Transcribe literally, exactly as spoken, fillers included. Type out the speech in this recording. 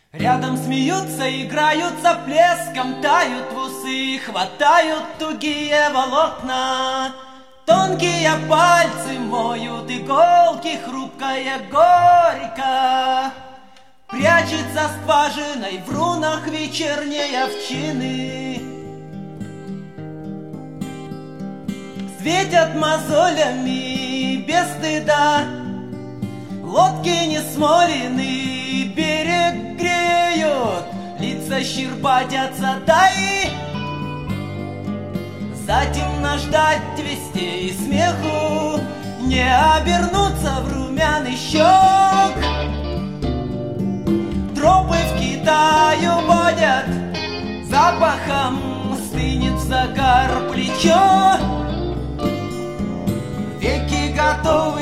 Рядом смеются, играются плеском, тают в усы, хватают тугие волокна. Тонкие пальцы моют иголки, хрупкая горько прячется скважиной в рунах вечерней овчины. Светят мозолями без стыда лодки несмолены, берег греют, лица щербатятся, да и затемно ждать вестей и смеху, не обернуться в румяный щек. Тропы в Китаю водят, запахом стынет в загар плечо. Веки готовы